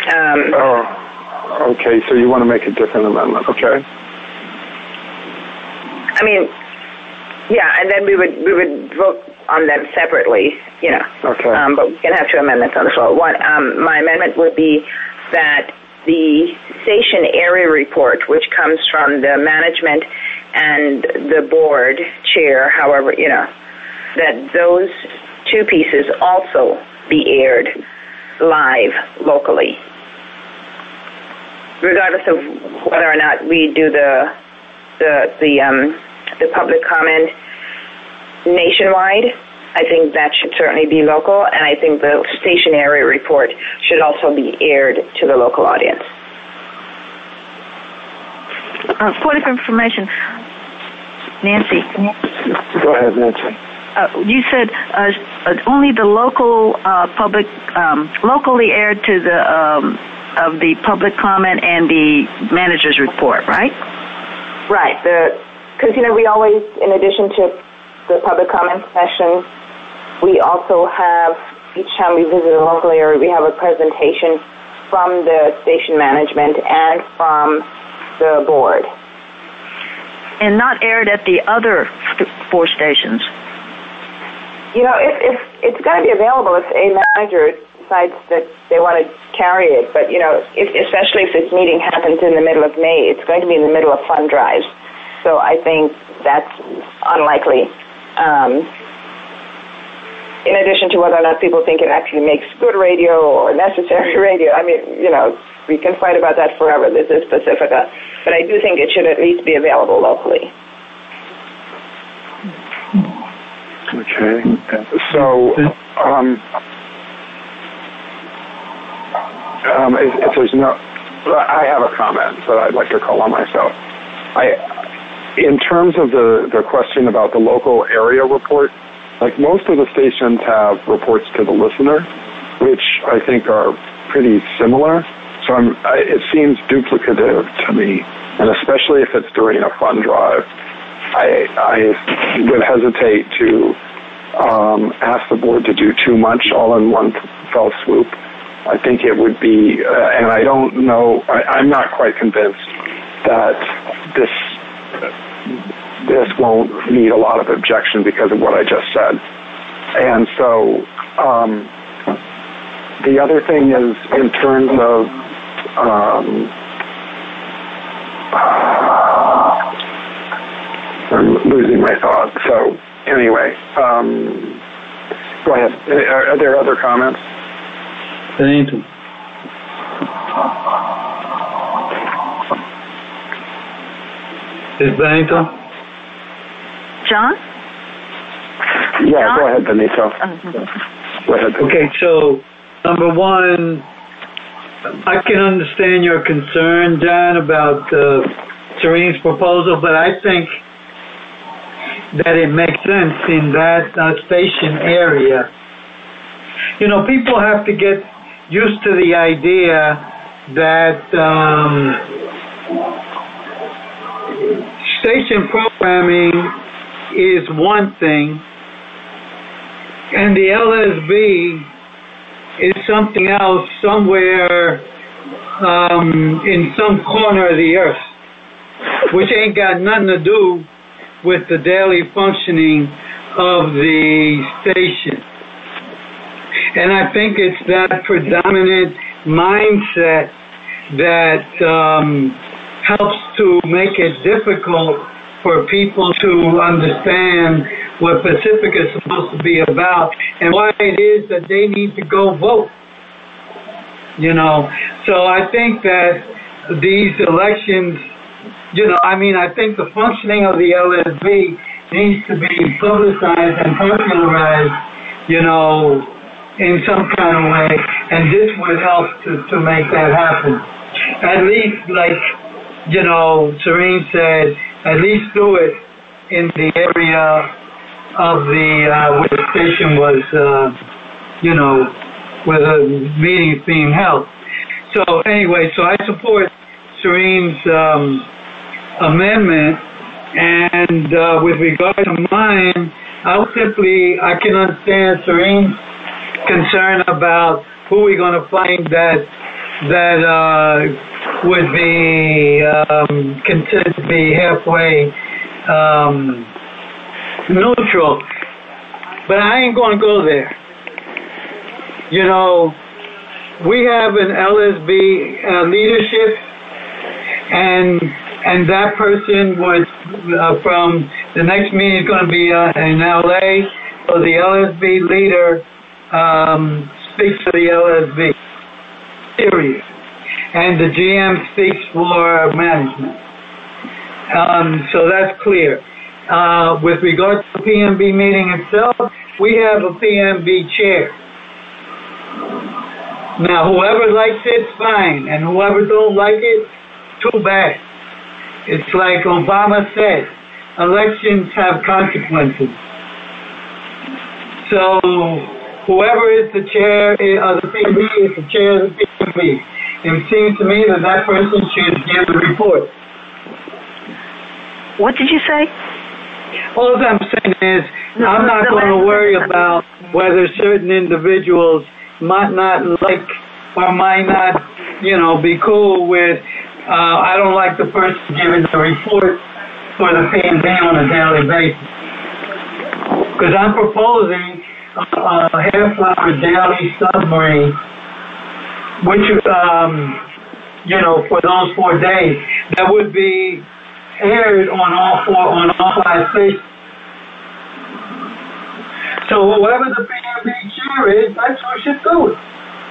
Okay, so you want to make a different amendment, okay? I mean, yeah, and then we would vote on them separately, Okay. But we can have two amendments on the floor. One, my amendment would be that the station area report, which comes from the management and the board chair, however, that those two pieces also be aired live locally, regardless of whether or not we do the public comment nationwide. I think that should certainly be local, and I think the station area report should also be aired to the local audience. Point of information, Nancy. Go ahead, Nancy. You said only the local public, locally aired to the of the public comment and the manager's report, right? Right. Because we always, in addition to the public comment session, we also have, each time we visit a local area, we have a presentation from the station management and from the board. And not aired at the other 4 stations? If it's going to be available, if a manager decides that they want to carry it, but, especially if this meeting happens in the middle of May, it's going to be in the middle of fund drives. So I think that's unlikely. In addition to whether or not people think it actually makes good radio or necessary radio. I mean, we can fight about that forever. This is Pacifica. But I do think it should at least be available locally. Okay. So, if there's no... I have a comment that I'd like to call on myself. In terms of the question about the local area report, like most of the stations have reports to the listener, which I think are pretty similar. So it seems duplicative to me, and especially if it's during a fund drive, I would hesitate to ask the board to do too much all in one fell swoop. I think it would be, and I don't know, I'm not quite convinced that this won't need a lot of objection because of what I just said. And so the other thing is in terms of I'm losing my thought. So anyway, go ahead. Are there other comments? Benito. Is Benito? John? Yeah, John? Go ahead, Benito. Go ahead. Okay, so number one, I can understand your concern, John, about Serene's proposal, but I think that it makes sense in that station area. People have to get used to the idea that station programming is one thing, and the LSB is something else somewhere in some corner of the earth, which ain't got nothing to do with the daily functioning of the station. And I think it's that predominant mindset that helps to make it difficult for people to understand what Pacifica is supposed to be about and why it is that they need to go vote. So I think that these elections, I think the functioning of the LSB needs to be publicized and popularized, in some kind of way, and this would help to make that happen. At least, like, Serene said, at least do it in the area of where the station was, where the meeting is being held. So anyway, I support Serene's amendment, and with regard to mine, I can understand Serene's concern about who we're going to find that that would be considered to be halfway neutral. But I ain't going to go there. You know, we have an LSB leadership, and that person would, from the next meeting is going to be in LA, so the LSB leader speaks for the LSB, period. And the GM speaks for management. So that's clear. With regard to the PMB meeting itself, we have a PMB chair. Now, whoever likes it, fine, and whoever don't like it, too bad. It's like Obama said, elections have consequences. So, whoever is the chair of the PMB is the chair of the PMB. It seems to me that person should give the report. What did you say? All I'm saying is, I'm not going to worry about whether certain individuals might not like or might not, be cool with, I don't like the person giving the report for the PMB on a daily basis. Because I'm proposing a half-hour daily summary, which, for those 4 days, that would be aired on all 5 stations. So whoever the PMB chair is, that's who should do it.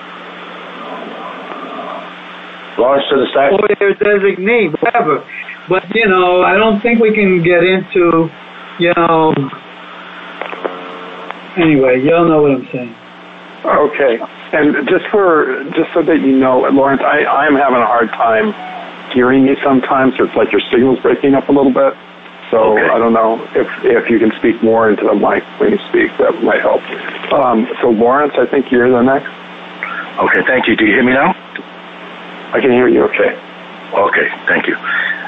Lawrence to the stack. Or their designee, whatever. But, I don't think we can get into, anyway, y'all know what I'm saying. Okay. And just so that you know, Lawrence, I am having a hard time hearing you sometimes. It's like your signal's breaking up a little bit. So okay. I don't know if you can speak more into the mic when you speak. That might help. So Lawrence, I think you're the next. Okay, thank you. Do you hear me now? I can hear you okay. Okay, thank you.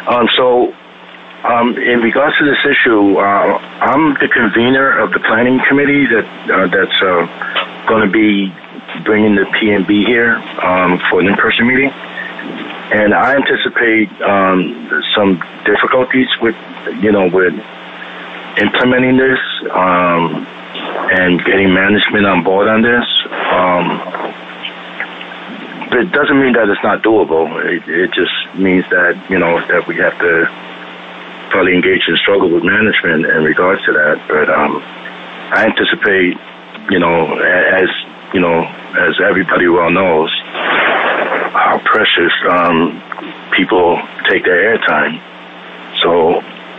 In regards to this issue, I'm the convener of the planning committee that's going to be bringing the PMB here for an in-person meeting. And I anticipate some difficulties with implementing this and getting management on board on this. But it doesn't mean that it's not doable. It just means that, that we have to probably engage in struggle with management in regards to that. But I anticipate, as everybody well knows, how precious people take their airtime. So,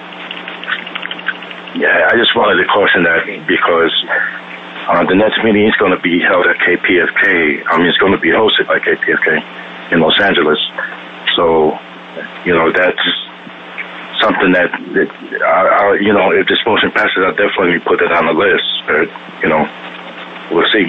yeah, I just wanted to caution that because the next meeting is going to be held at KPFK. It's going to be hosted by KPFK in Los Angeles. So, that's something that if this motion passes, I'll definitely put it on the list. But, we'll see.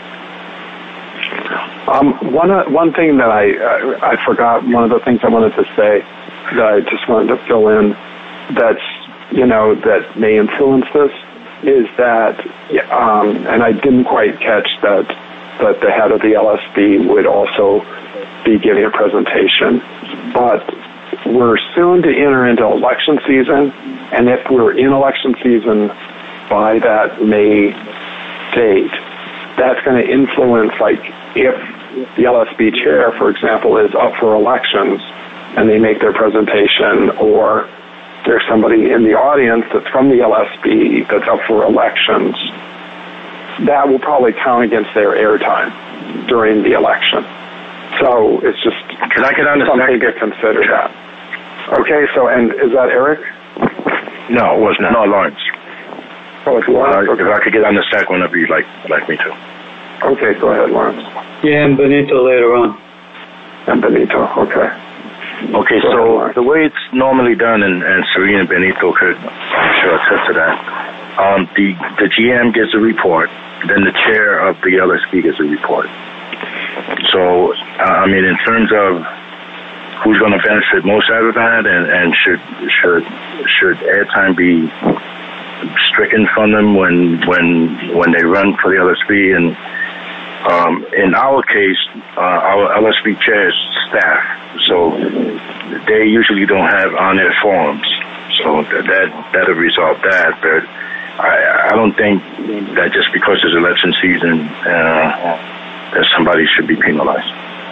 One thing that I forgot, one of the things I wanted to say that I just wanted to fill in that may influence this is that, and I didn't quite catch that the head of the LSB would also be giving a presentation, but we're soon to enter into election season, and if we're in election season by that May date, that's going to influence, like, if the LSB chair, for example, is up for elections and they make their presentation, or there's somebody in the audience that's from the LSB that's up for elections, that will probably count against their airtime during the election. So it's just Can I get on the something to consider that. Okay, so, and is that Eric? No, it was not. No, Lawrence. Oh, it's Lawrence. Okay. If I could get on the stack whenever you'd like me to. Okay, go ahead, Lawrence. Yeah, and Benito later on. And Benito, okay. Okay, so the way it's normally done, and Serena and Benito could, I'm sure, attest to that, the GM gets a report, then the chair of the LSB gets a report. So, in terms of who's going to benefit most out of that, and should airtime be stricken from them when they run for the LSB, and In our case, our LSB chair is staff, so they usually don't have on-air forums, so that'll resolve that. But I don't think that just because it's election season, that somebody should be penalized.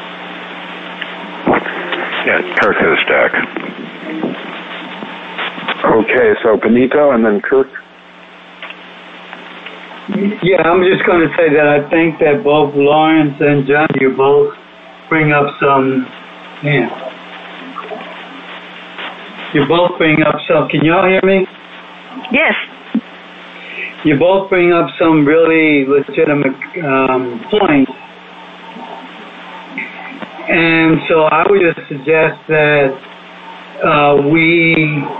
Yeah, Kirk has a stack. Okay, so Benito and then Kirk. Yeah, I'm just going to say that I think that both Lawrence and John, you both bring up some, you both bring up some, can y'all hear me? Yes. You both bring up some really legitimate points. And so I would just suggest that we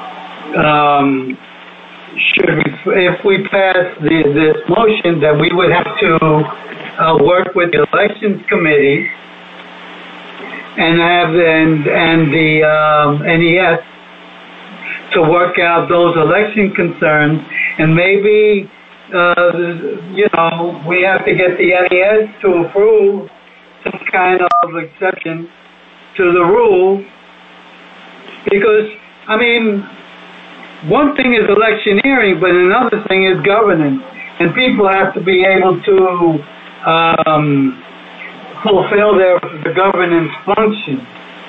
if we pass this motion, that we would have to work with the elections committee and have the NES to work out those election concerns, and maybe we have to get the NES to approve some kind of exception to the rule, because one thing is electioneering, but another thing is governance, and people have to be able to fulfill the governance function.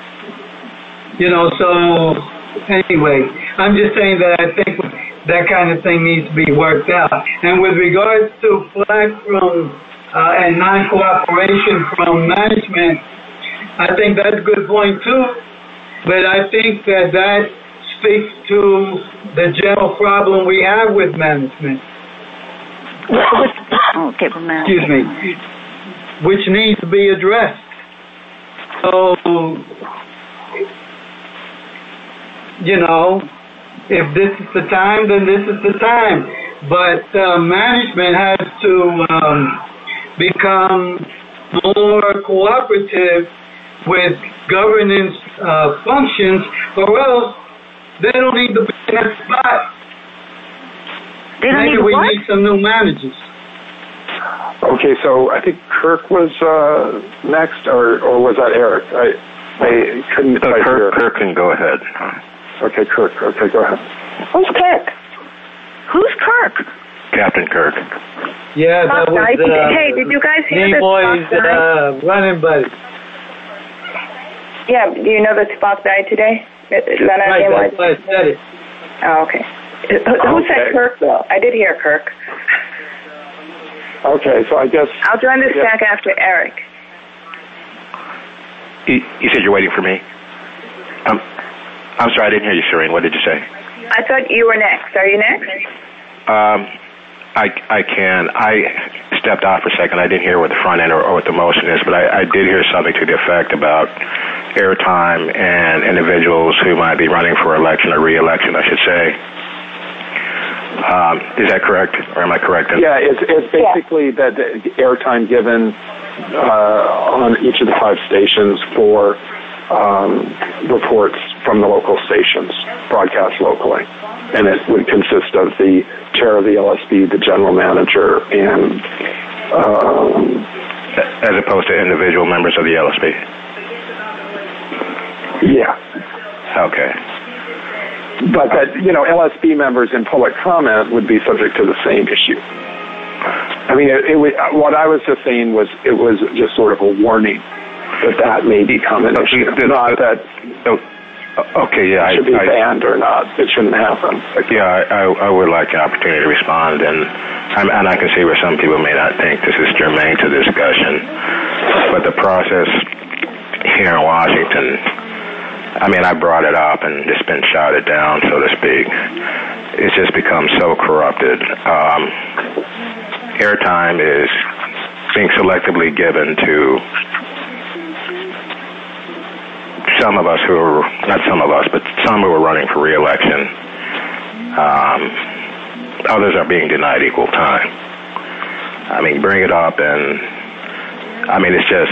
So anyway, I'm just saying that I think that kind of thing needs to be worked out. And with regards to flack from and non-cooperation from management, I think that's a good point too, but I think that speaks to the general problem we have with management. Excuse me. Which needs to be addressed. So, if this is the time, then this is the time. But management has to become more cooperative with governance functions, or else they don't need to be in that spot. Maybe we need some new managers. Okay, so I think Kirk was next, or was that Eric? I couldn't quite hear. Kirk can go ahead. Okay, Kirk. Okay, go ahead. Who's Kirk? Who's Kirk? Captain Kirk. Yeah, that was hey, did you guys hear this? Nimoy's running buddy. Yeah, do you know that Spock died today? Leonard Right, that's why I said it. Oh, okay. Who said Kirk, though? I did hear Kirk. Okay, so I guess... I'll join the stack after Eric. You said you're waiting for me? I'm sorry, I didn't hear you, Serene. What did you say? I thought you were next. Are you next? I can. I stepped off for a second. I didn't hear what the front end or what the motion is, but I did hear something to the effect about airtime and individuals who might be running for election or re-election, I should say. Is that correct, or am I correct? Yeah, it's basically that the airtime given on each of the 5 stations for reports from the local stations, broadcast locally. And it would consist of the chair of the LSB, the general manager, and... as opposed to individual members of the LSB? Yeah. Okay. But that, LSB members in public comment would be subject to the same issue. I mean, what I was just saying was it was just sort of a warning that may become an issue. Not that... Okay, yeah. It should be banned or not. It shouldn't happen. Yeah, I would like an opportunity to respond, and I can see where some people may not think this is germane to the discussion, but the process here in Washington, I brought it up and it's been shouted down, so to speak. It's just become so corrupted. Airtime is being selectively given to some of us not some of us, but some who are running for re-election. Others are being denied equal time. Bring it up, and it's just,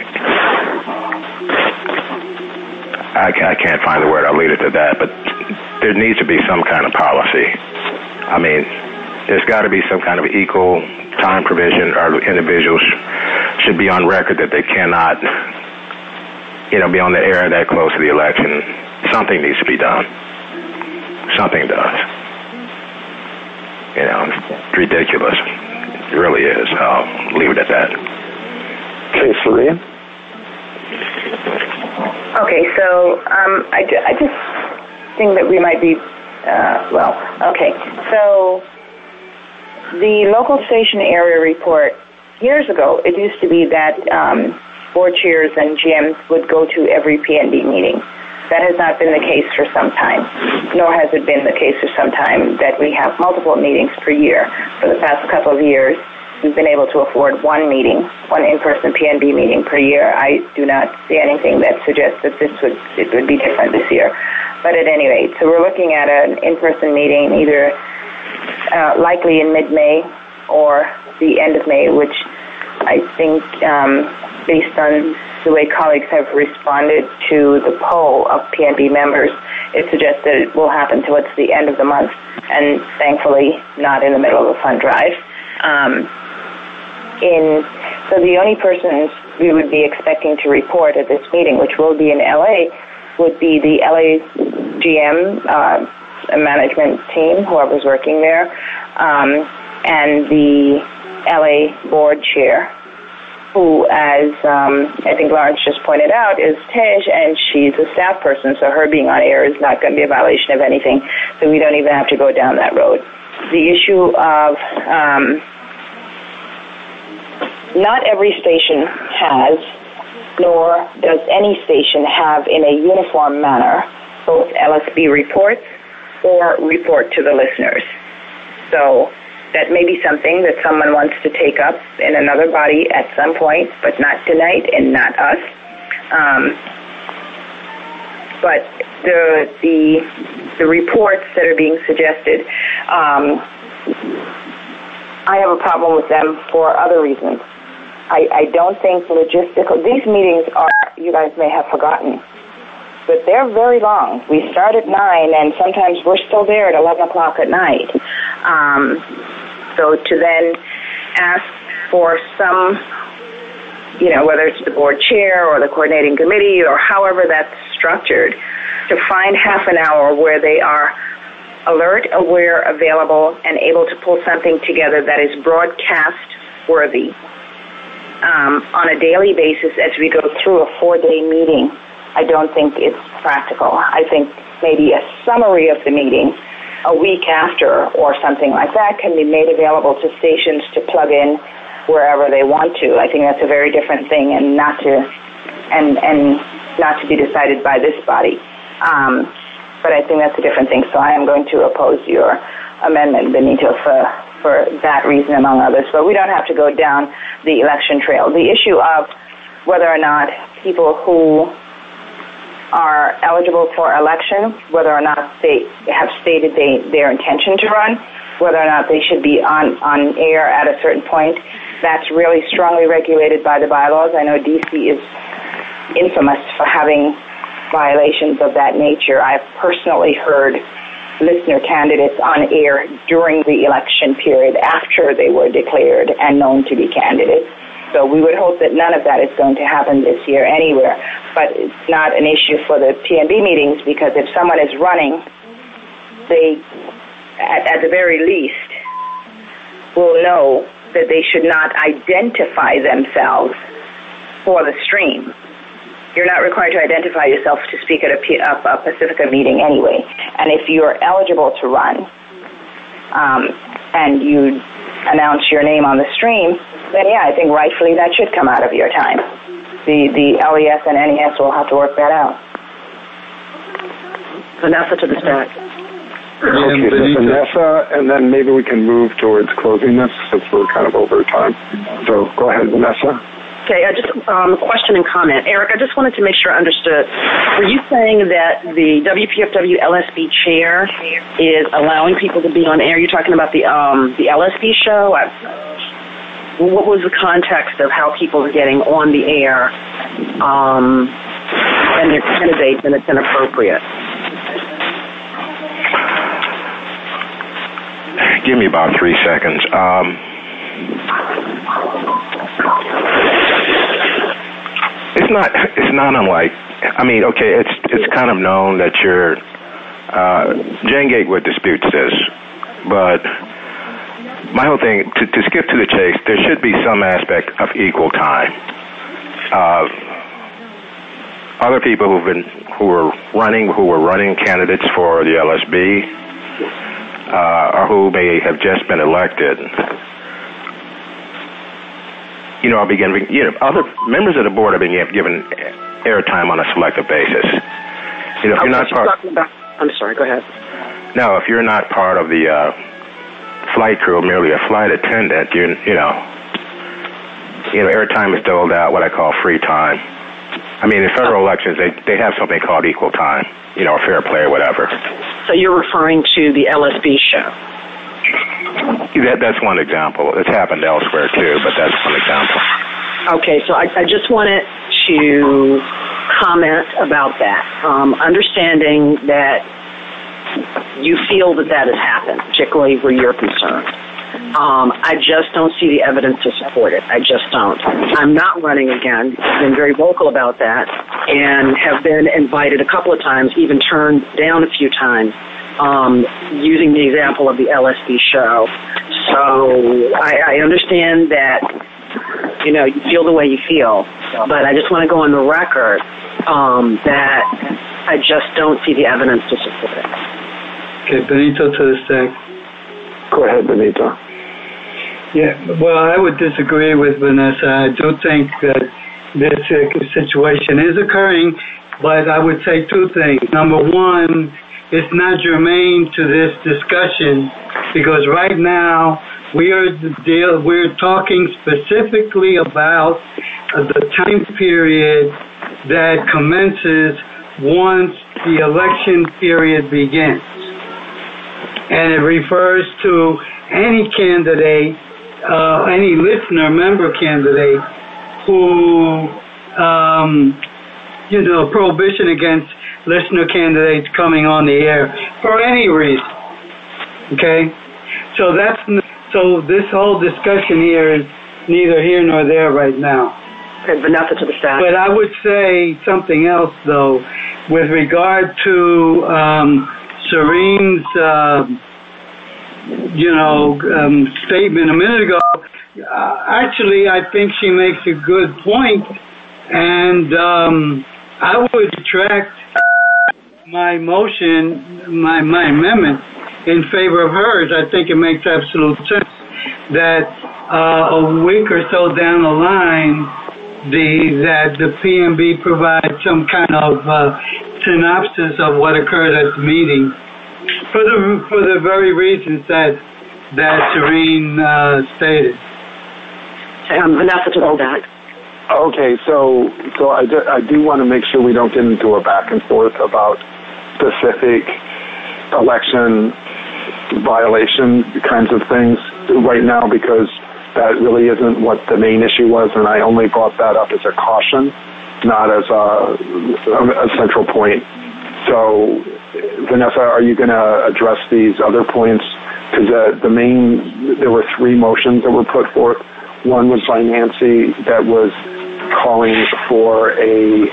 I can't find the word. I'll leave it to that, but there needs to be some kind of policy. There's got to be some kind of equal time provision, or individuals should be on record that they cannot, be on the air that close to the election. Something needs to be done. Something does. It's ridiculous. It really is. I'll leave it at that. Okay, Serene? Okay, so I just think that we might be, okay. So the local station area report, years ago, it used to be that board chairs and GMs would go to every PNB meeting. That has not been the case for some time, nor has it been the case for some time that we have multiple meetings per year. For the past couple of years, we've been able to afford one in-person PNB meeting per year. I do not see anything that suggests that it would be different this year. But at any rate, so we're looking at an in-person meeting either likely in mid-May or the end of May, which I think, based on the way colleagues have responded to the poll of PNB members, it suggests that it will happen towards the end of the month, and thankfully not in the middle of a fund drive. So the only persons we would be expecting to report at this meeting, which will be in LA, would be the LA GM, management team, whoever's working there, and the LA board chair, who, as I think Lawrence just pointed out, is Tej, and she's a staff person, so her being on air is not going to be a violation of anything, so we don't even have to go down that road. The issue of not every station has, nor does any station have in a uniform manner, both LSB reports or report to the listeners. So that may be something that someone wants to take up in another body at some point, but not tonight and not us. But the reports that are being suggested, I have a problem with them for other reasons. I don't think logistical, these meetings are, you guys may have forgotten, but they're very long. We start at 9, and sometimes we're still there at 11 o'clock at night. So to then ask for some, whether it's the board chair or the coordinating committee or however that's structured, to find half an hour where they are alert, aware, available, and able to pull something together that is broadcast worthy on a daily basis as we go through a 4-day meeting. I don't think it's practical. I think maybe a summary of the meeting a week after or something like that can be made available to stations to plug in wherever they want to. I think that's a very different thing, and not to be decided by this body. But I think that's a different thing. So I am going to oppose your amendment, Benito, for that reason, among others. But we don't have to go down the election trail. The issue of whether or not people who are eligible for election, whether or not they have stated their intention to run, whether or not they should be on air at a certain point, that's really strongly regulated by the bylaws. I know D.C. is infamous for having violations of that nature. I've personally heard listener candidates on air during the election period after they were declared and known to be candidates. So we would hope that none of that is going to happen this year anywhere. But it's not an issue for the PNB meetings, because if someone is running, they, at the very least, will know that they should not identify themselves for the stream. You're not required to identify yourself to speak at a Pacifica meeting anyway. And if you're eligible to run and you announce your name on the stream, then yeah, I think rightfully that should come out of your time. The LES and NES will have to work that out. Vanessa to the start. Okay, so Vanessa, and then maybe we can move towards closing this since we're kind of over time. So go ahead, Vanessa. Okay, just a question and comment. Eric, I just wanted to make sure I understood. Were you saying that the WPFW LSB chair is allowing people to be on air? You're talking about the LSB show? What was the context of how people are getting on the air and their candidates, and it's inappropriate? Give me about 3 seconds. It's not unlike. I mean, okay, it's kind of known that you're. Jane Gatewood disputes this, but my whole thing, to skip to the chase, there should be some aspect of equal time. Other people who were running candidates for the LSB, or who may have just been elected, are being other members of the board are being given airtime on a selective basis. If you're not part. I'm sorry. Go ahead. No, if you're not part of the flight crew, merely a flight attendant, airtime is doled out, what I call free time. I mean, in federal elections, they have something called equal time, or fair play or whatever. So you're referring to the LSB show? That's one example. It's happened elsewhere, too, but that's one example. Okay, so I just wanted to comment about that. Understanding that you feel that has happened, particularly where you're concerned. I just don't see the evidence to support it. I just don't. I'm not running again. I've been very vocal about that and have been invited a couple of times, even turned down a few times, using the example of the LSB show. So I understand that, you feel the way you feel, but I just want to go on the record that I just don't see the evidence to support it. Okay, Benito to the stack. Go ahead, Benito. Yeah, well, I would disagree with Vanessa. I do think that this situation is occurring, but I would say two things. Number one, it's not germane to this discussion because right now we're talking specifically about the time period that commences once the election period begins. And it refers to any candidate, any listener, member candidate who, prohibition against listener candidates coming on the air for any reason. Okay? So this whole discussion here is neither here nor there right now. Okay, Vanessa to the staff. But I would say something else, though, with regard to Serene's, statement a minute ago. Actually, I think she makes a good point, and I would retract my motion, my amendment in favor of hers. I think it makes absolute sense that a week or so down the line, that the PMB provides some kind of synopsis of what occurred at the meeting, for the very reasons that Serene stated. Vanessa to the stack. Okay, so I do want to make sure we don't get into a back and forth about specific election violation kinds of things right now, because that really isn't what the main issue was, and I only brought that up as a caution, not as a central point. So, Vanessa, are you going to address these other points? Because there were three motions that were put forth. One was by Nancy that was calling for a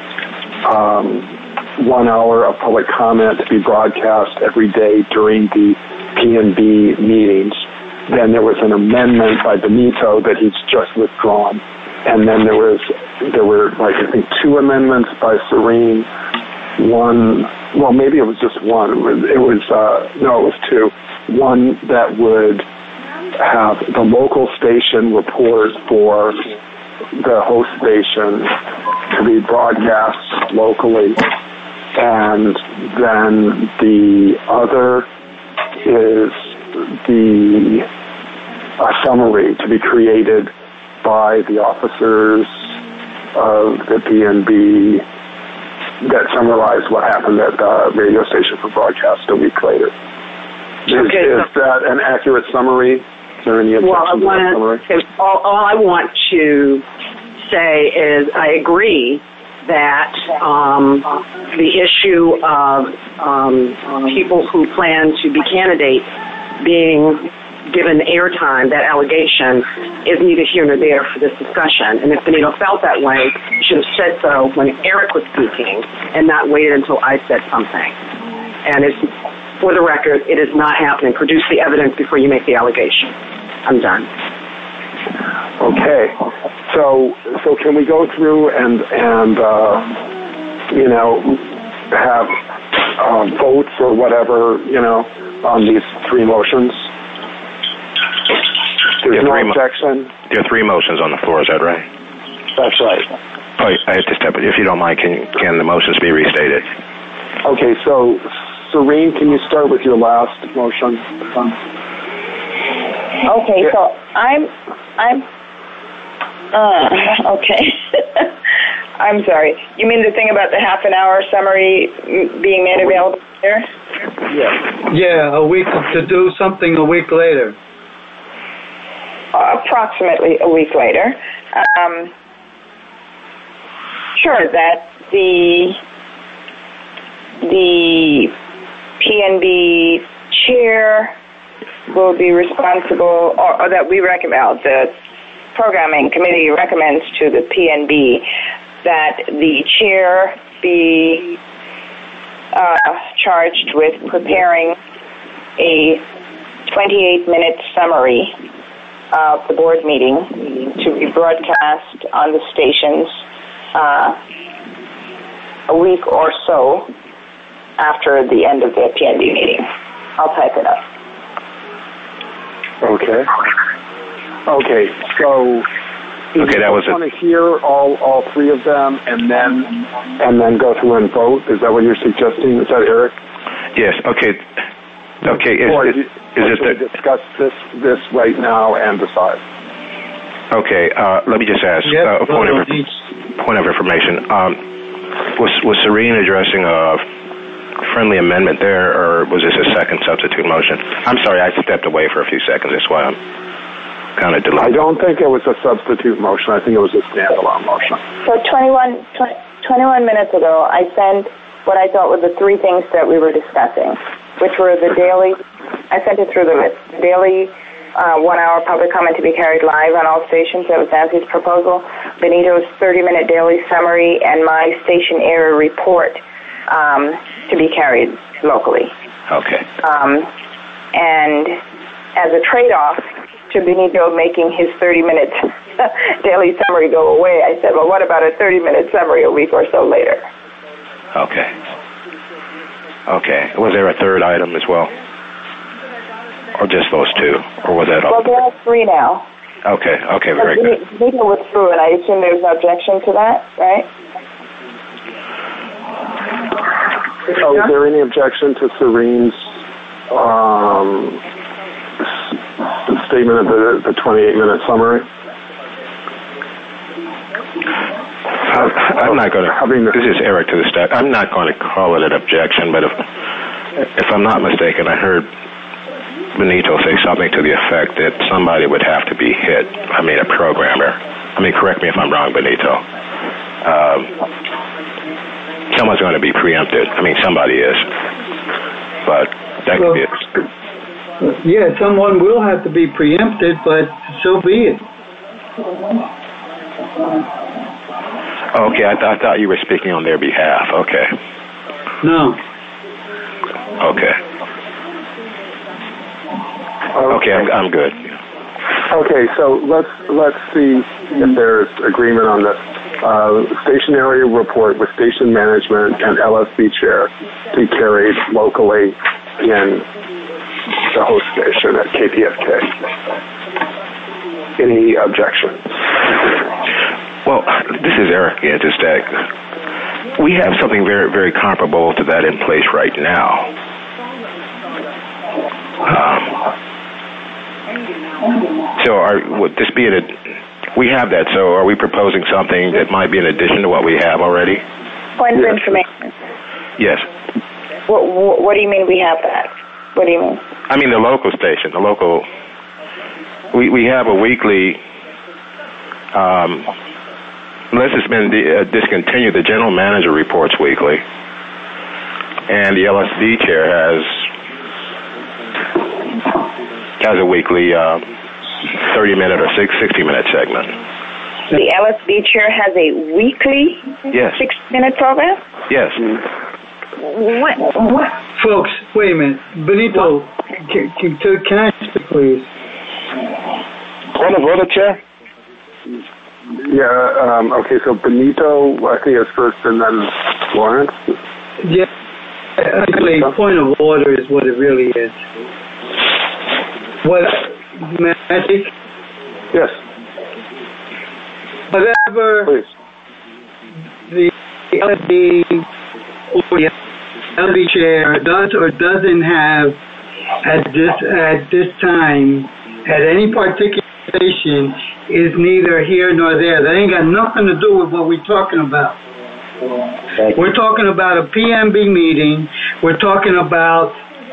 1 hour of public comment to be broadcast every day during the PNB meetings. Then there was an amendment by Benito that he's just withdrawn. And then there were I think two amendments by Serene. One, well, maybe it was just one. It was two. One that would have the local station report for the host station to be broadcast locally. And then the other is a summary to be created by the officers of the PNB that summarize what happened at the radio station for broadcast a week later. Is that an accurate summary? Is there any objection to that summary? All I want to say is I agree that the issue of people who plan to be candidates being given airtime, that allegation is neither here nor there for this discussion. And if Benito felt that way, you should have said so when Eric was speaking and not waited until I said something. And it's, for the record, it is not happening. Produce the evidence before you make the allegation. I'm done. Okay. So can we go through and have votes or whatever, on these three motions? There's no objection. There are three motions on the floor, is that right? That's right. Oh, I have to step it. If you don't mind, can the motions be restated? Okay, so Serene, can you start with your last motion? Okay, so I'm okay. I'm sorry. You mean the thing about the half-an-hour summary being made available there? Yeah. Yeah, a week to do something a week later. Approximately a week later. Sure, that the PNB chair will be responsible, or that we recommend, the programming committee recommends to the PNB that the chair be charged with preparing a 28-minute summary of the board meeting to be broadcast on the stations a week or so after the end of the PNB meeting. I'll type it up. Okay, so that was it. Want to hear all three of them and then go through and vote? Is that what you're suggesting? Is that Eric? Yes. Okay. Is it discuss this right now and decide? Okay. Let me just ask a point of information. Was Serene addressing a friendly amendment there, or was this a second substitute motion? I'm sorry, I stepped away for a few seconds. That's why I'm kind of delayed. I don't think it was a substitute motion. I think it was a standalone motion. So 21 minutes ago, I sent what I thought were the three things that we were discussing, which were the daily, I sent it through the list, daily 1-hour public comment to be carried live on all stations. That was Nancy's proposal. Benito's 30-minute daily summary and my station area report to be carried locally. Okay. And as a trade-off to Benito making his 30-minute daily summary go away, I said, well, what about a 30-minute summary a week or so later? Okay. Was there a third item as well? Or just those two? Or was that all? Well, there are three now. Okay, very good. Benito withdrew, and I assume there's no objection to that, right? So is there any objection to Serene's statement of the 28-minute summary? I'm not going to. This is Eric to the staff. I'm not going to call it an objection, but if I'm not mistaken, I heard Benito say something to the effect that somebody would have to be hit. I mean, a programmer. I mean, correct me if I'm wrong, Benito. Someone's going to be preempted. I mean, somebody is, but that could be it. Yeah, someone will have to be preempted, but so be it. Okay, I thought you were speaking on their behalf. Okay. No. Okay, I'm good. Okay, so let's see if there's agreement on this. Station area report with station management and LSB chair to be carried locally in the host station at KPFK. Any objections? Well, this is Eric again. Just we have something very, very comparable to that in place right now. Would this be we have that, so are we proposing something that might be in addition to what we have already? Point of information. Yes. What do you mean we have that? What do you mean? I mean the local station, we have a weekly, unless it's been discontinued, the general manager reports weekly, and the LSD chair has as a weekly 30-minute or 60-minute segment. The LSB chair has a weekly 6-minute program? Yes. What? Folks, wait a minute. Benito, can I speak, please? Point of order, Chair? Yeah, okay, so Benito, I think is first, and then Lawrence? Yeah, actually, point of order is what it really is. What, Magic? Yes. Whatever Please. the LSB or the LSB chair does or doesn't have at this time at any particular station is neither here nor there. That ain't got nothing to do with what we're talking about. We're talking about a PMB meeting. We're talking about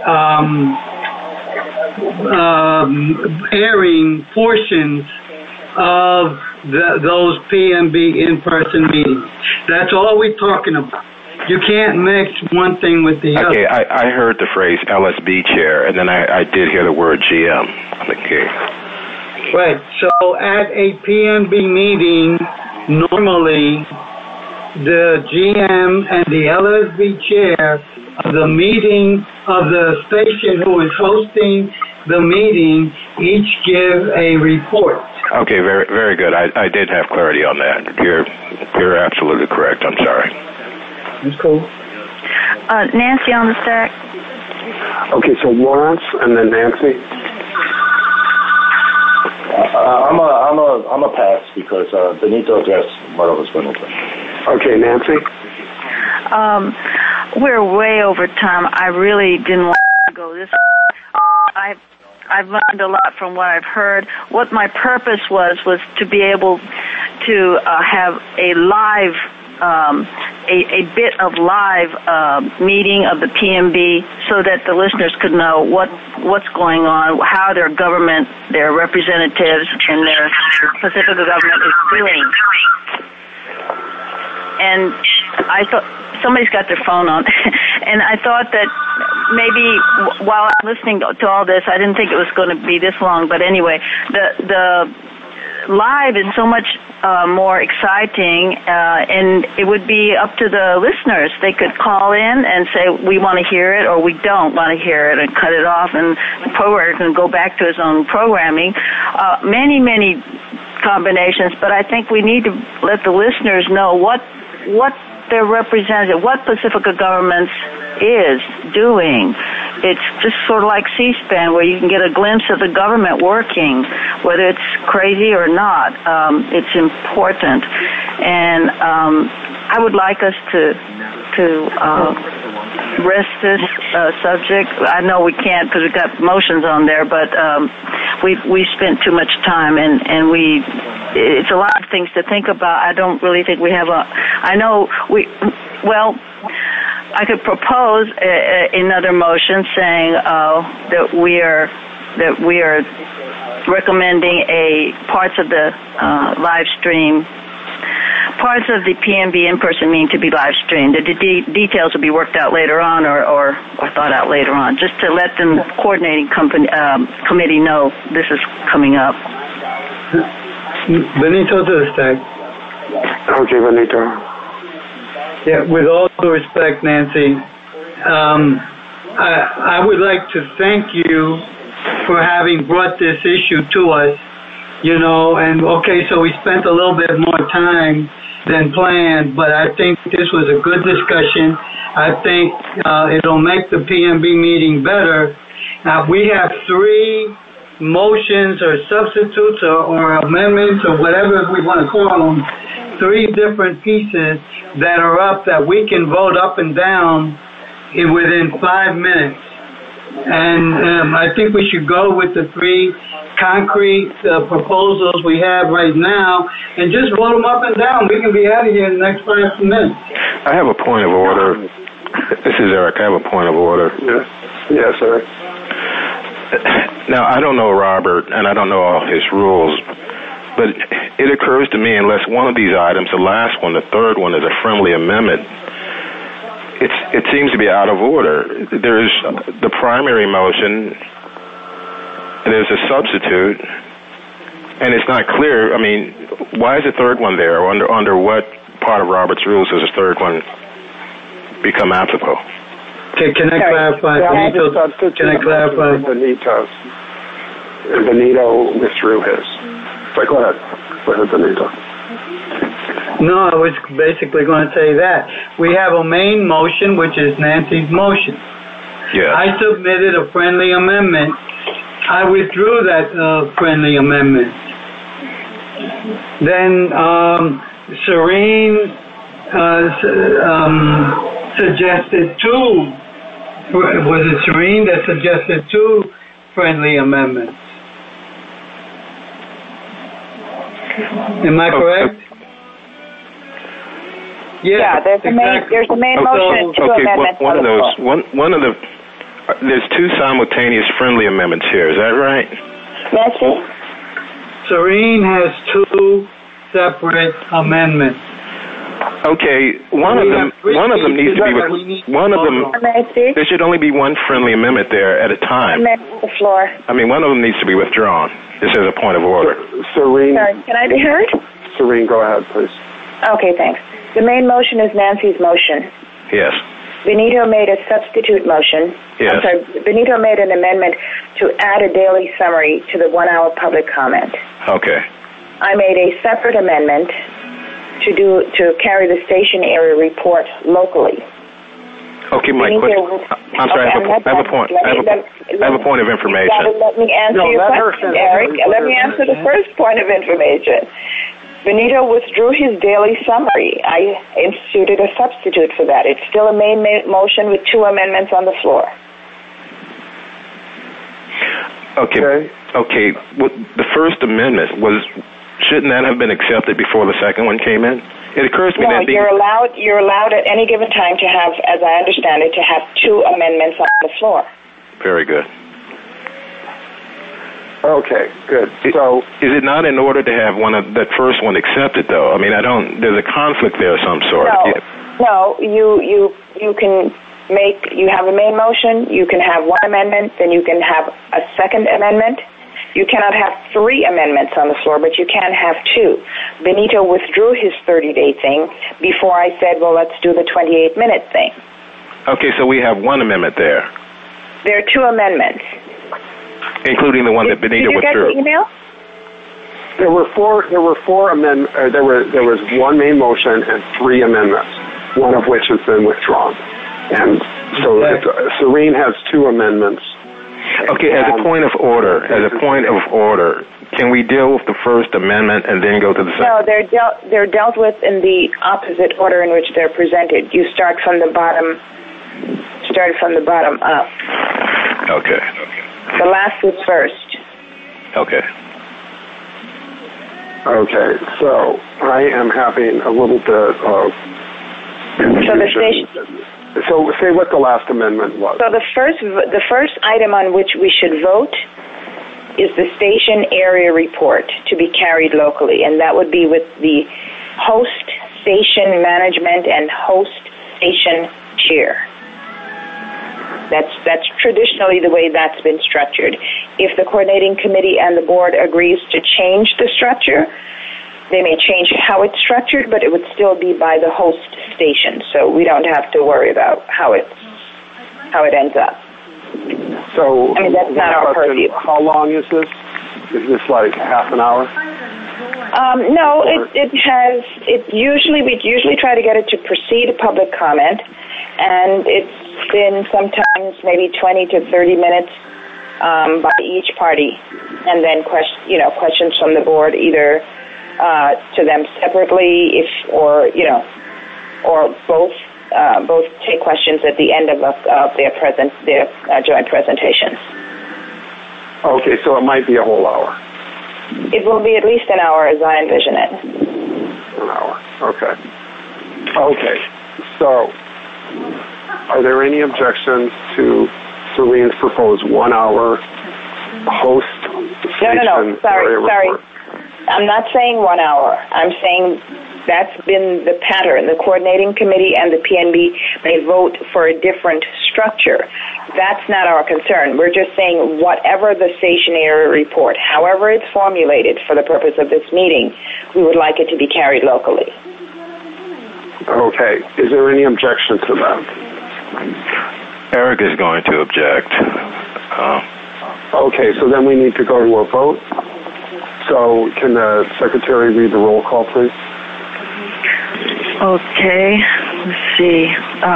airing portions of those PMB in-person meetings. That's all we're talking about. You can't mix one thing with the other. Okay, I heard the phrase LSB chair, and then I did hear the word GM. Okay. Right. So at a PMB meeting, normally the GM and the LSB chair of the meeting of the station who is hosting the meeting each give a report. Okay, very, very good. I did have clarity on that. You're absolutely correct. I'm sorry. That's cool. Nancy on the stack. Okay, so Lawrence and then Nancy. I'm a pass because Benito addressed what I was going to say. Okay, Nancy. We're way over time. I really didn't want to go this. I've learned a lot from what I've heard. What my purpose was to be able to have a live, a bit of live meeting of the PMB, so that the listeners could know what's going on, how their government, their representatives, and their Pacifica government is doing. And I thought somebody's got their phone on, and I thought that maybe while I'm listening to all this, I didn't think it was going to be this long. But anyway, the live is so much more exciting, and it would be up to the listeners. They could call in and say, we want to hear it, or we don't want to hear it, and cut it off, and the programmer can go back to his own programming. Many combinations, but I think we need to let the listeners know what their representative, what Pacifica Governments is doing. It's just sort of like C-SPAN, where you can get a glimpse of the government working, whether it's crazy or not. It's important, and I would like us to rest this subject. I know we can't because we've got motions on there, but we spent too much time, and it's a lot of things to think about. I don't really think we have I could propose another motion saying that we are recommending parts of the live stream, parts of the PMB in-person meeting to be live streamed. The details will be worked out later on, or thought out later on, just to let the coordinating committee know this is coming up. Benito to the stack. Okay, Benito. Yeah, with all due respect, Nancy, I would like to thank you for having brought this issue to us, and okay, so we spent a little bit more time than planned, but I think this was a good discussion. I think it'll make the PMB meeting better. We have 3 motions or substitutes or amendments or whatever we want to call them, 3 different pieces that are up that we can vote up and down within 5 minutes. And I think we should go with the 3 concrete proposals we have right now and just vote them up and down. We can be out of here in the next 5 minutes. I have a point of order. This is Eric. I have a point of order. Yes, sir. Now, I don't know Robert, and I don't know all his rules, but it occurs to me, unless one of these items, the last one, the third one, is a friendly amendment, it seems to be out of order. There's the primary motion there's a substitute, and it's not clear. I mean, why is the third one there? Or under what part of Robert's Rules does the third one become applicable? Okay, can I clarify? Can I clarify? Benito withdrew his. So go ahead. Go ahead, Benito. No, I was basically going to say that. We have a main motion, which is Nancy's motion. Yeah. I submitted a friendly amendment. I withdrew that friendly amendment. Then Serene suggested two. Was it Serene that suggested two friendly amendments? Am I correct? Yeah, there's a main motion, two amendments. One of the there's two simultaneous friendly amendments here. Is that right? Nancy? Serene has two separate amendments. Okay, one of them needs to be with one of them. There should only be one friendly amendment there at a time. The floor. I mean, one of them needs to be withdrawn. This is a point of order. Serene. Sorry, can I be heard? Serene, go ahead, please. Okay, thanks. The main motion is Nancy's motion. Yes. Benito made a substitute motion. Yes. I'm sorry, Benito made an amendment to add a daily summary to the 1 hour public comment. Okay. I made a separate amendment to carry the station area report locally. Okay, my question. I'm sorry, I have a point. I have a point of information. Let me answer your question, Eric. Let me answer the first point of information. Benito withdrew his daily summary. I instituted a substitute for that. It's still a main motion with two amendments on the floor. Okay. Well, the First Amendment shouldn't that have been accepted before the second one came in? It occurs to me that you're allowed at any given time to have, as I understand it, to have two amendments on the floor. Very good. Okay, good. So, is it not in order to have that first one accepted, though? I mean, there's a conflict there of some sort. No, you can you have a main motion, you can have one amendment, then you can have a second amendment. You cannot have three amendments on the floor, but you can have two. Benito withdrew his 30-day thing before I said, well, let's do the 28-minute thing. Okay, so we have one amendment there. There are two amendments. Including the one that Benito withdrew. Did you get the email? There were four amendments. There was one main motion and three amendments, one of which has been withdrawn. And so Serene has two amendments. Okay, as a point of order, can we deal with the First Amendment and then go to the second? No, they're dealt with in the opposite order in which they're presented. You start from the bottom up. Okay. The last is first. Okay. Okay, so I am having a little bit of confusion. So say what the last amendment was. So the first item on which we should vote is the station area report to be carried locally, and that would be with the host station management and host station chair. That's traditionally the way that's been structured. If the coordinating committee and the board agrees to change the structure, they may change how it's structured, but it would still be by the host station, so we don't have to worry about how it ends up. So, I mean, that's not our purview. How long is this? Is this like half an hour? No, we usually try to get it to precede public comment, and it's been sometimes maybe 20 to 30 minutes by each party, and then questions from the board either to them separately, or both take questions at the end of their joint presentations. Okay, so it might be a whole hour. It will be at least an hour, as I envision it. An hour. Okay. Okay. So, are there any objections to Serene's proposed 1 hour host station? No. Sorry. Report? I'm not saying 1 hour. I'm saying that's been the pattern. The coordinating committee and the PNB may vote for a different structure. That's not our concern. We're just saying whatever the station area report, however it's formulated for the purpose of this meeting, we would like it to be carried locally. Okay. Is there any objection to that? Eric is going to object. Okay, so then we need to go to a vote. So can the secretary read the roll call, please? Okay, let's see.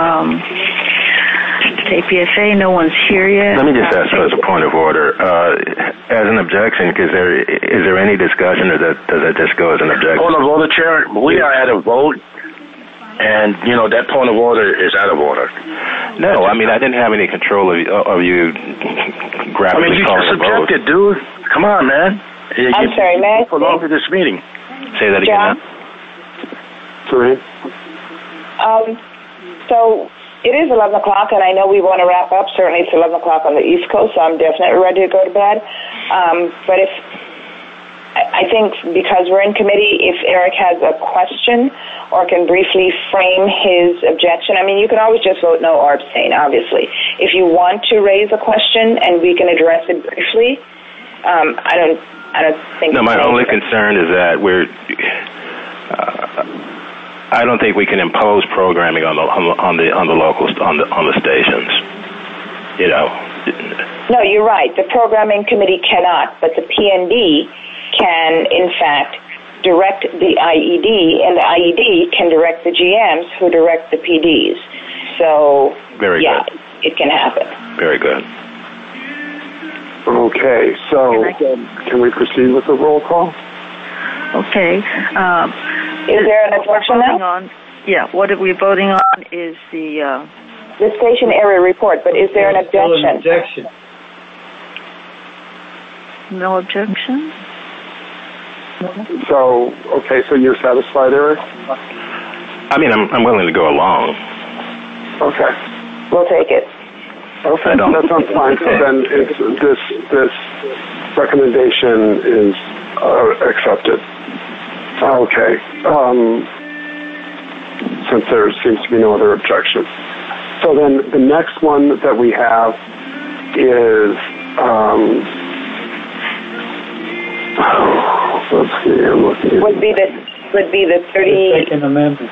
KPFA, no one's here yet. Let me just ask as a point of order. As an objection, is there any discussion, or does it just go as an objection? Point of order, Chair. We are at a vote, and, that point of order is out of order. No, I didn't have any control of you grabbing you calling just the vote. objected, dude. Come on, man. I'm sorry, may I prolong this meeting. Say that again. Sorry. So it is 11 o'clock, and I know we want to wrap up. Certainly it's 11 o'clock on the East Coast, so I'm definitely ready to go to bed. But I think because we're in committee, if Eric has a question or can briefly frame his objection, you can always just vote no or abstain, obviously. If you want to raise a question and we can address it briefly, I don't think... No, my only concern is that I don't think we can impose programming on the stations. No, you're right. The programming committee cannot, but the PNB can, in fact, direct the IED, and the IED can direct the GMs who direct the PDs. So, very good. It can happen. Very good. Okay, so can we proceed with the roll call? Okay. Is there an objection now? What we're voting on is the station area report, but is there an objection? No objection? So you're satisfied, Eric? I'm willing to go along. Okay. We'll take it. Okay, that sounds fine. So then this recommendation is accepted. Okay. Since there seems to be no other objection. So then the next one that we have is, let's see, I'm looking. Would be the 30. Second amendment.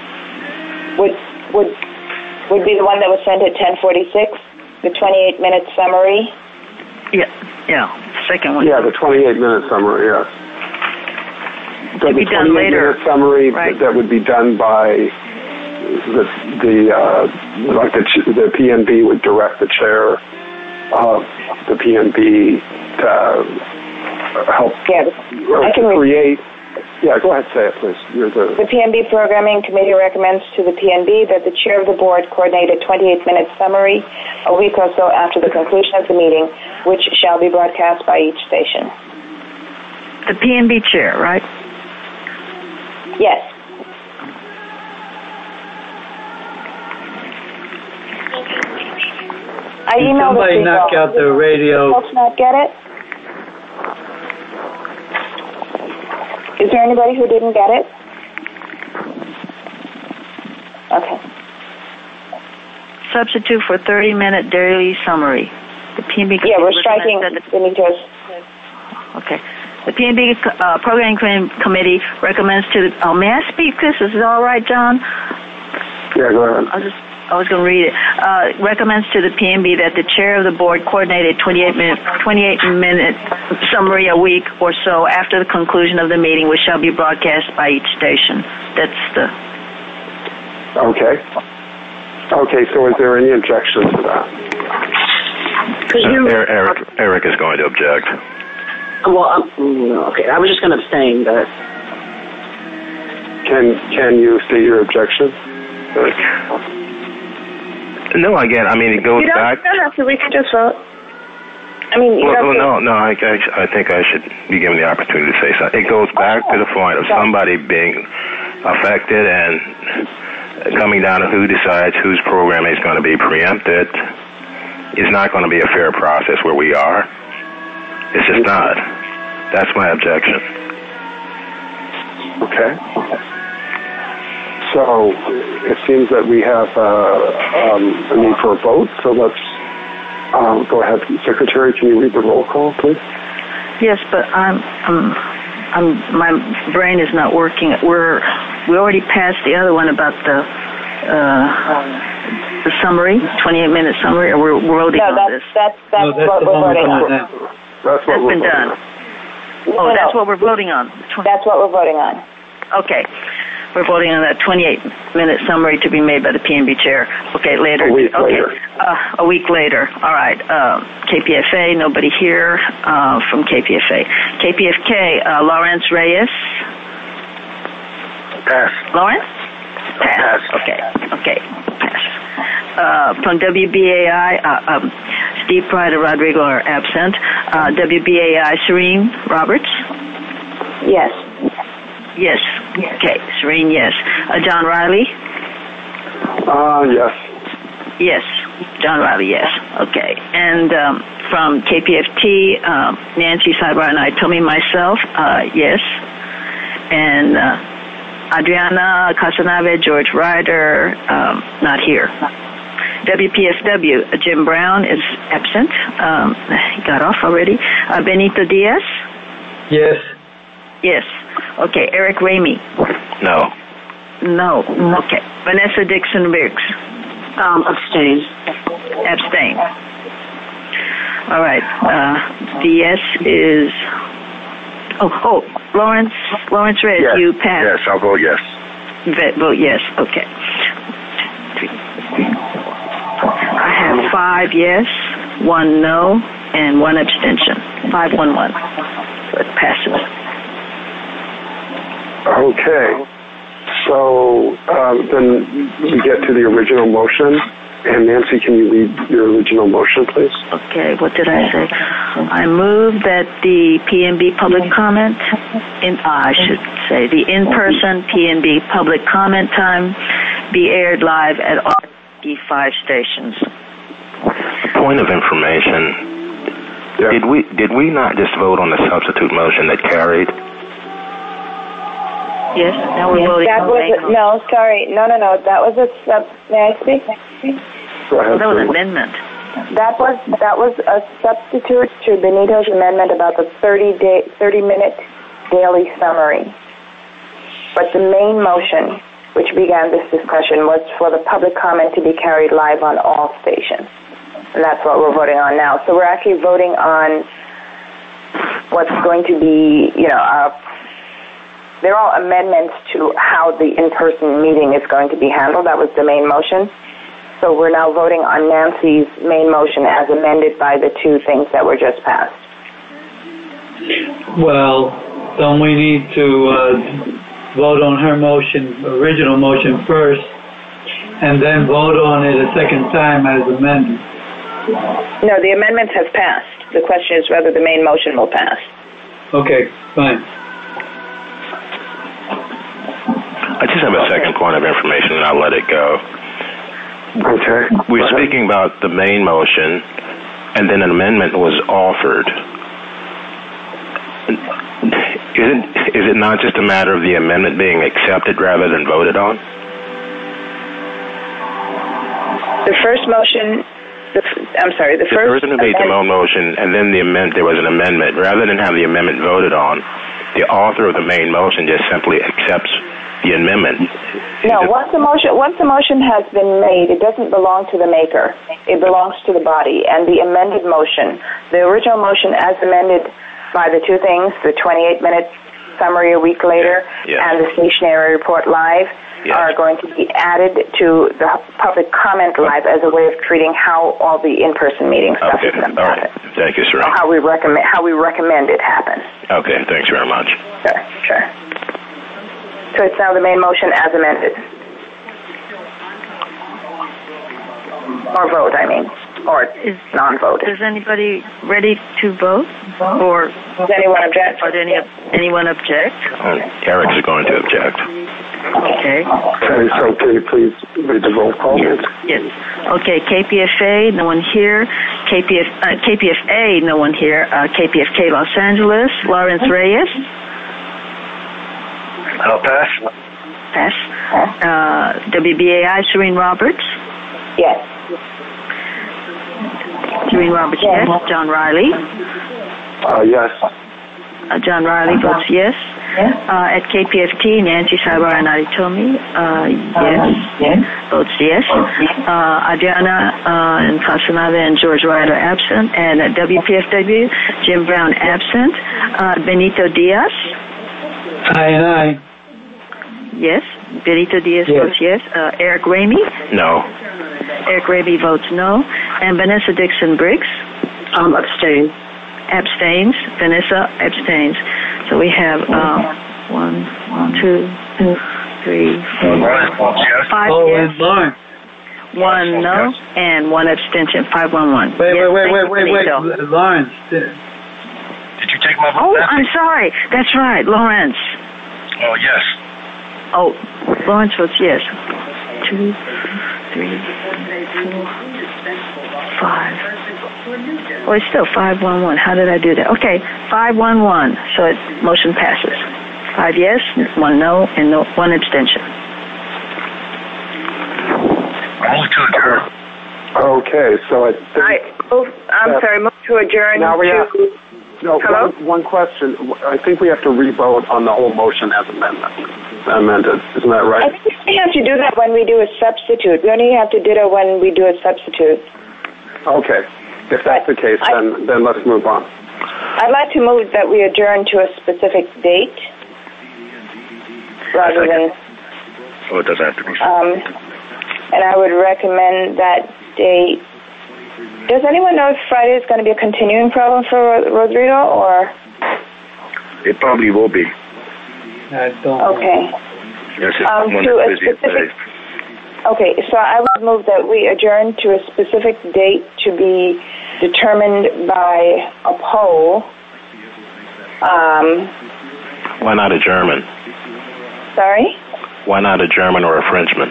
Would be the one that was sent at 10:46, the 28-minute summary. Yeah, second one. Yeah, the 28-minute summary. Yeah. So the 28-minute summary that would be done by the PNB would direct the chair of the PNB to help create. Yeah, go ahead, say it, please. The PNB Programming Committee recommends to the PNB that the chair of the board coordinate a 28-minute summary a week or so after the conclusion of the meeting, which shall be broadcast by each station. The PNB chair, right? Yes. I emailed somebody knock out the radio. Folks not get it? Is there anybody who didn't get it? Okay. Substitute for 30-minute daily summary. The PNB. Yeah, we're striking. Okay. The PNB Programming Committee recommends to. May I speak? This is all right, John? Yeah, go ahead. I was going to read it. Recommends to the PNB that the chair of the board coordinate a 28-minute summary a week or so after the conclusion of the meeting, which shall be broadcast by each station. That's the... Okay. Okay, so is there any objection to that? Eric is going to object. Well, okay, I was just going to abstain, but... Can you state your objection? No, again, it goes back... You don't have to. We can just vote. No, I think I should be given the opportunity to say something. It goes back to the point of somebody being affected and coming down to who decides whose programming is going to be preempted. It's not going to be a fair process where we are. It's just not. That's my objection. Okay. So it seems that we have a need for a vote. So let's go ahead, Secretary. Can you read the roll call, please? Yes, but my brain is not working. We already passed the other one about the summary, 28-minute summary, or we're voting on this? That's what we're voting on. That's been done. That's what we're voting on. That's what we're voting on. Okay. We're voting on that 28-minute summary to be made by the PNB chair. Okay, later. A week later. A week later. All right. KPFA, nobody here from KPFA. KPFK, Lawrence Reyes. Pass. Lawrence? Pass. Okay. Pass. From WBAI, Steve Pride and Rodrigo are absent. WBAI, Serene Roberts? Yes. Yes. Okay. Serene, yes. John Riley? Yes. Yes. John Riley, yes. Okay. And from KPFT, Nancy Cybar and I, Tommy, myself, yes. And Adriana Casanave, George Ryder, not here. WPFW, Jim Brown is absent. He got off already. Benito Diaz? Yes. Yes. Okay. Eric Ramey? No. No. Okay. Vanessa Dixon Biggs? Abstain. Abstain. All right. The yes is... Oh, Lawrence Reyes, yes. You passed. Yes, I'll vote yes. Vote yes. Okay. I have 5 yes, 1 no, and 1 abstention. 5-1-1. So it passes. Okay. So then we get to the original motion. And Nancy, can you read your original motion, please? Okay, what did I say? I move that the PNB public comment, I should say, the in-person PNB public comment time be aired live at all 5 stations. A point of information. Yeah. Did we not just vote on the substitute motion that carried? Yes, now we're voting on No, sorry. No. That was a may I speak? Go ahead. That was an amendment. That was a substitute to Benito's amendment about the 30-minute daily summary. But the main motion, which began this discussion, was for the public comment to be carried live on all stations. And that's what we're voting on now. So we're actually voting on what's going to be, they're all amendments to how the in-person meeting is going to be handled. That was the main motion. So we're now voting on Nancy's main motion as amended by the 2 things that were just passed. Well, don't we need to vote on her original motion first, and then vote on it a second time as amended? No, the amendments have passed. The question is whether the main motion will pass. Okay, fine. I just have a second point of information, and I'll let it go. Okay. We're speaking about the main motion, and then an amendment was offered. Is it not just a matter of the amendment being accepted rather than voted on? The first motion... The person who made the motion, and then there was an amendment. Rather than have the amendment voted on, the author of the main motion just simply accepts the amendment. No, once the motion has been made, it doesn't belong to the maker. It belongs to the body. And the amended motion, the original motion as amended by the 2 things, the 28-minute summary a week later and the stationary report live, are going to be added to the public comment live as a way of treating how all the in-person meeting stuff is going to happen. Thank you, sir. How we recommend it happen. Okay, thanks very much. Sure. So it's now the main motion as amended. Or vote, I mean. Or non-vote. Is anybody ready to vote? Or does anyone object? Or anyone object? Eric is going to object. Okay. So can you please read the roll call? Yes. Okay, KPFA, no one here. KPFA, no one here. KPFK Los Angeles, Lawrence Reyes. I'll pass. Pass. WBAI, Serene Roberts. Yes. Serene Roberts, yes. John Riley. Yes. John Riley votes yes. At KPFT, Nancy Sabaranati Tomi, yes. Votes yes. Adriana and Casanova and George Wright are absent. And at WPFW, Jim Brown absent. Benito Diaz. Aye. Yes. Benito Diaz votes yes. Eric Ramey. No. Eric Ramey votes no. And Vanessa Dixon Briggs. Abstain. Abstains. Vanessa abstains. So we have 1, 2, 3, 4, 5 yes, 1 no, and 1 abstention. 511. Wait. Lawrence. Did you take my vote? Oh, I'm sorry. That's right, Lawrence. Oh, yes. Oh, Lawrence votes yes. 2, 3, 4, 5. Oh, it's still 511. How did I do that? Okay, 511. So motion passes. 5 yes, 1 no, and 1 abstention. Move to adjourn. Okay, so I'm sorry, move to adjourn. Now we have Hello? one question. I think we have to re-vote on the whole motion as amended. Isn't that right? I think we have to do that when we do a substitute. We only have to do it when we do a substitute. Okay. If that's the case, then let's move on. I'd like to move that we adjourn to a specific date rather than... Oh, it doesn't have to be. And I would recommend that date. Does anyone know if Friday is going to be a continuing problem for Rodrigo, or? It probably will be. I don't. Okay. Yes, it's busy today. Okay, so I would move that we adjourn to a specific date to be determined by a poll. Why not a German? Sorry? Why not a German or a Frenchman?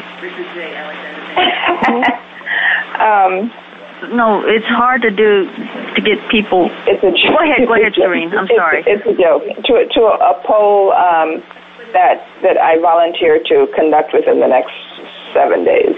No, it's hard to get people. It's a joke. Go ahead, Serene. I'm sorry. It's a joke. To a poll that I volunteer to conduct within the next 7 days.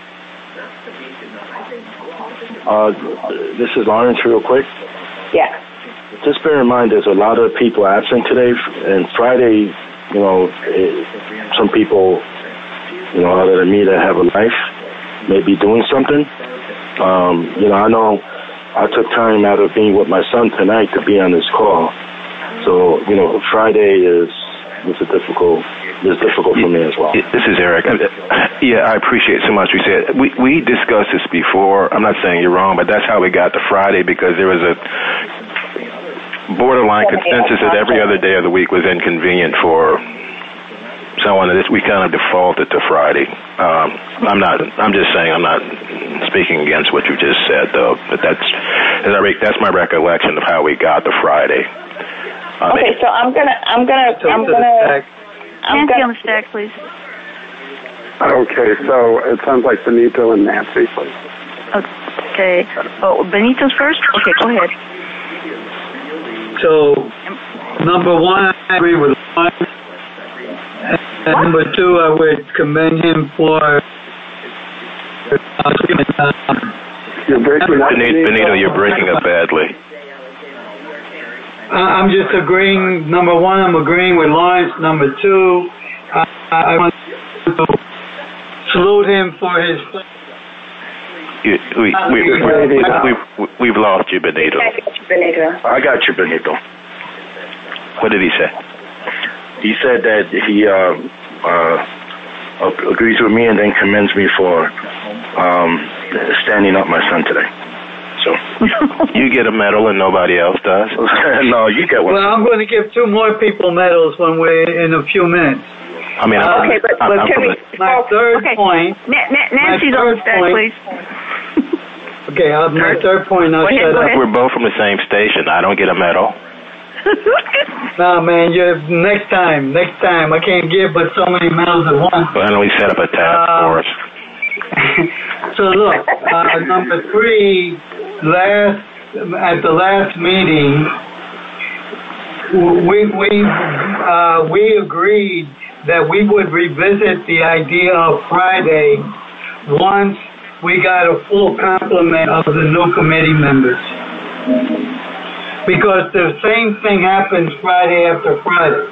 This is Lawrence, real quick. Yeah. Just bear in mind, there's a lot of people absent today, and Friday, some people, other than me that have a life, may be doing something. I know I took time out of being with my son tonight to be on this call. So, Friday is difficult for me as well. This is Eric. Yeah, I appreciate so much you said. We discussed this before. I'm not saying you're wrong, but that's how we got to Friday, because there was a borderline consensus that every other day of the week was inconvenient for someone. We kind of defaulted to Friday. I'm just saying, I'm not speaking against what you just said, though. But that's my recollection of how we got to Friday. Okay, so I'm gonna. Nancy on the stack, please. Okay, so it sounds like Benito and Nancy, please. Okay. Oh, Benito's first? Okay, go ahead. So, number 1, I agree with Lawrence. And number 2, I would commend him for... You're breaking up, Benito, you're breaking up badly. I'm just agreeing. Number 1, I'm agreeing with Lawrence. Number 2, I want to salute him for his... We've lost you, Benito. I got you, Benito. What did he say? He said that he agrees with me and then commends me for standing up my son today. So you get a medal and nobody else does? No, you get one. Well, I'm going to give 2 more people medals when we're in a few minutes. I mean, okay, but can we... My third point... Nancy's on the stack, please. Okay, my third point, I'll shut up. We're both from the same station. I don't get a medal. No, man, next time. I can't give but so many medals at once. Why don't we set up a task force? So look, number 3, at the last meeting, we agreed that we would revisit the idea of Friday once we got a full complement of the new committee members. Because the same thing happens Friday after Friday.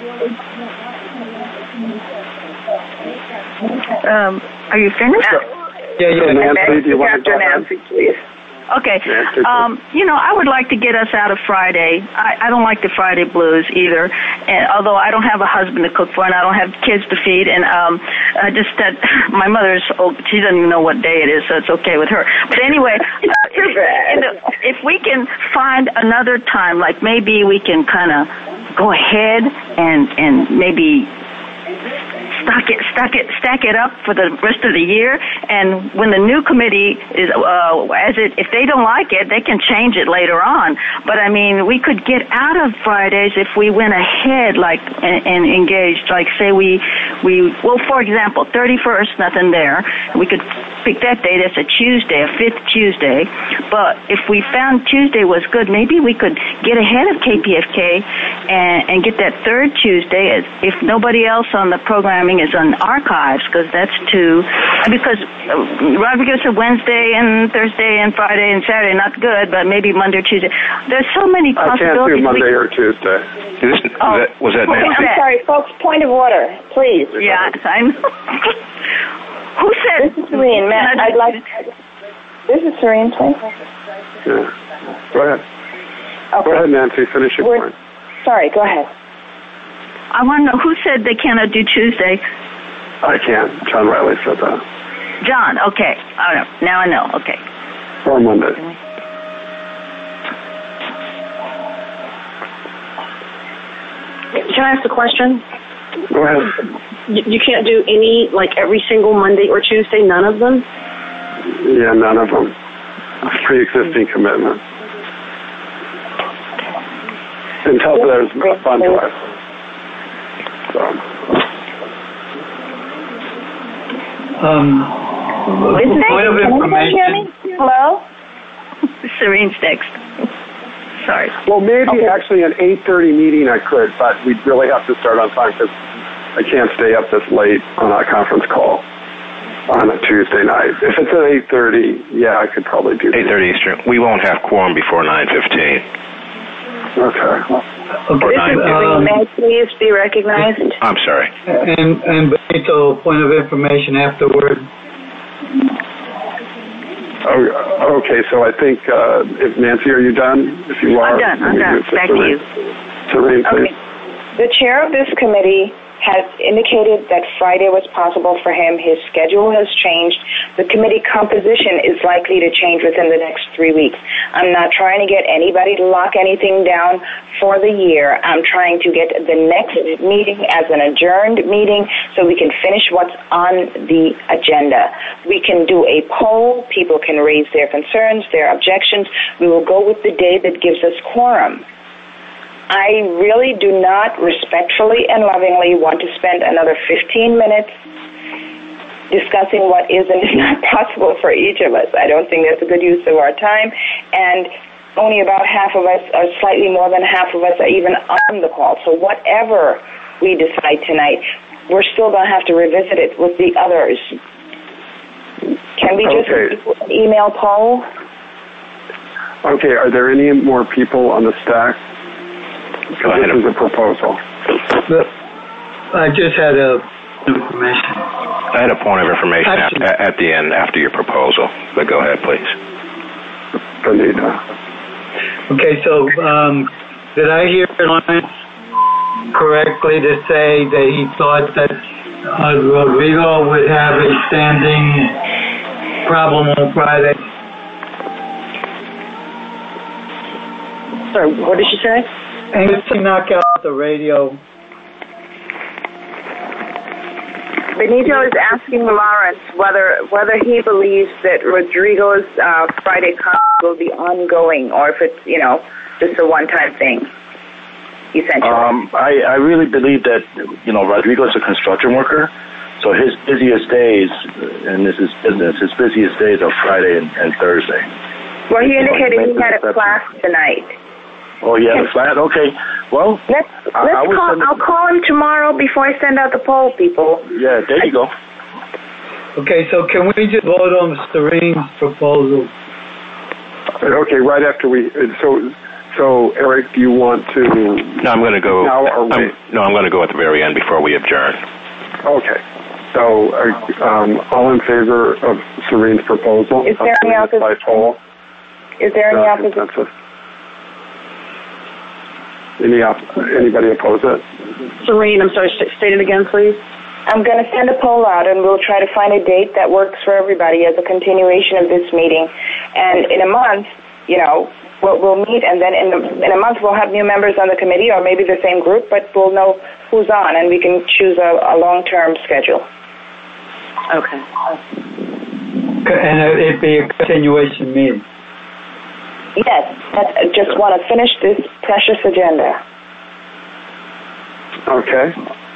Are you finished? Yeah. Nancy, do you want to Nancy, please. Okay. I would like to get us out of Friday. I don't like the Friday blues either. And although I don't have a husband to cook for and I don't have kids to feed, and just that my mother's old, she doesn't even know what day it is, so it's okay with her. But anyway, if we can find another time, like maybe we can kind of go ahead and maybe stack it up for the rest of the year, and when the new committee is if they don't like it, they can change it later on. But I mean, we could get out of Fridays if we went ahead, like and engaged. Like say for example, 31st, nothing there. We could pick that day. That's a Tuesday, a fifth Tuesday. But if we found Tuesday was good, maybe we could get ahead of KPFK and get that third Tuesday. If nobody else on the programming is on archives, because that's because Rodriguez said Wednesday and Thursday and Friday and Saturday not good, but maybe Monday or Tuesday. There's so many possibilities. I can't do Monday or Tuesday. Was that Nancy? I'm sorry, folks. Point of order, please. Yeah, I'm. Who said? This is Serene. Matt, I'd like. This is Serene, please. Yeah. Go ahead. Okay. Go ahead, Nancy. Finish your point. Sorry. Go ahead. I want to know who said they cannot do Tuesday. I can't. John Riley said that. John. Okay. Now I know. Okay. Or Monday. Can I ask a question? Go ahead. You can't do any, like every single Monday or Tuesday, none of them? Yeah, none of them. Pre-existing commitment. Until there's funds left. So. Point of information. Hello? Serene's text. Sorry. Well, maybe actually an 8:30 meeting I could, but we'd really have to start on time because I can't stay up this late on a conference call on a Tuesday night. If it's at 8:30, yeah, I could probably do 8:30 Eastern. We won't have quorum before 9:15. Okay. May I please be recognized? I'm sorry. And Benito, point of information afterward. Okay, so I think, if Nancy, are you done? If you are, I'm done. Back to you. Serene, please. Okay. The chair of this committee has indicated that Friday was possible for him. His schedule has changed. The committee composition is likely to change within the next 3 weeks. I'm not trying to get anybody to lock anything down for the year. I'm trying to get the next meeting as an adjourned meeting so we can finish what's on the agenda. We can do a poll. People can raise their concerns, their objections. We will go with the day that gives us quorum. I really do not respectfully and lovingly want to spend another 15 minutes discussing what is and is not possible for each of us. I don't think that's a good use of our time, and only about half of us, or slightly more than half of us, are even on the call. So whatever we decide tonight, we're still going to have to revisit it with the others. Can we just do an email poll? Okay, are there any more people on the stack? Go ahead. This is a proposal. I just had information. I had a point of information at the end after your proposal, but go ahead, please. Benita. Okay, so did I hear Lawrence correctly to say that he thought that Rodrigo would have a standing problem on Friday? Sorry, what did you say? And let's knock out the radio. Benito is asking Lawrence whether he believes that Rodrigo's Friday conference will be ongoing, or if it's just a one-time thing. Essentially, I really believe that Rodrigo is a construction worker, so his busiest days, and this is business, his busiest days are Friday and Thursday. Well, he indicated he had a class tonight. Oh, yeah, the flat? Okay. Well, I'll call him tomorrow before I send out the poll, people. Yeah, there you go. Okay, so can we just vote on Serene's proposal? Okay, right after we. So Eric, do you want to? No, I'm going to go. Now or wait? I'm going to go at the very end before we adjourn. Okay. So, all in favor of Serene's proposal? Is there any opposition? By poll? Is there any opposition? Anybody oppose it? Serene, I'm sorry, state it again, please. I'm going to send a poll out, and we'll try to find a date that works for everybody as a continuation of this meeting. And in a month, we'll meet, and then in a month we'll have new members on the committee, or maybe the same group, but we'll know who's on, and we can choose a long-term schedule. Okay. And it'd be a continuation meeting. Yes, I just want to finish this precious agenda. Okay.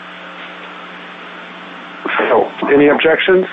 So, any objections?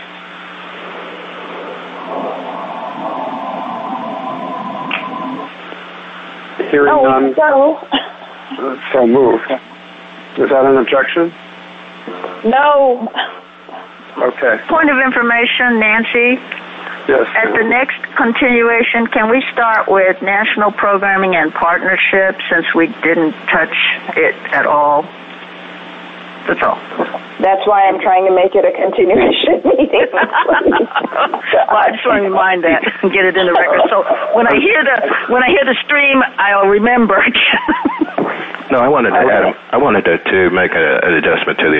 Hearing none. So moved. Is that an objection? No. Okay. Point of information, Nancy. Yes. At the next continuation, can we start with national programming and partnerships since we didn't touch it at all? That's all. That's why I'm trying to make it a continuation meeting. Well, I just want to remind that and get it in the record. So when I hear the stream, I'll remember. No, I wanted to make an adjustment to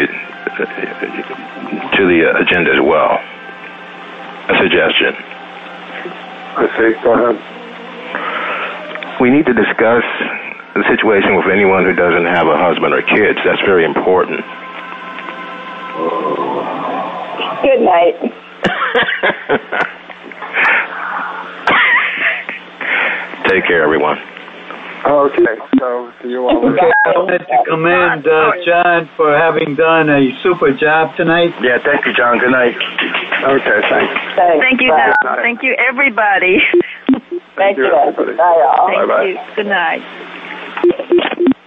the agenda as well. A suggestion. I see. Go ahead. We need to discuss the situation with anyone who doesn't have a husband or kids. That's very important. Good night. Take care, everyone. Okay, so see you all later. Okay, I wanted to commend John for having done a super job tonight. Yeah, thank you, John. Good night. Okay, thanks. Thank you, John. Thank you, everybody. Thank you, everybody. Bye, all. Thank you. Good night.